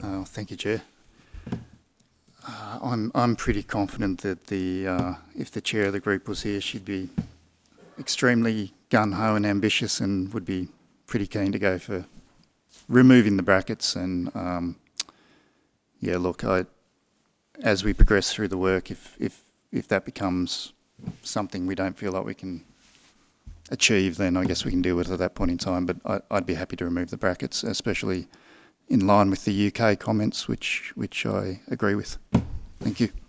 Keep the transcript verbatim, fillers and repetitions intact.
Uh, thank you, Chair. Uh, I'm I'm pretty confident that the uh, if the chair of the group was here, she'd be extremely gung-ho and ambitious, and would be pretty keen to go for removing the brackets. And um, yeah, look, I, as we progress through the work, if if if that becomes something we don't feel like we can achieve, then I guess we can deal with it at that point in time. But I, I'd be happy to remove the brackets, especially in line with the U K comments, which which I agree with. Thank you.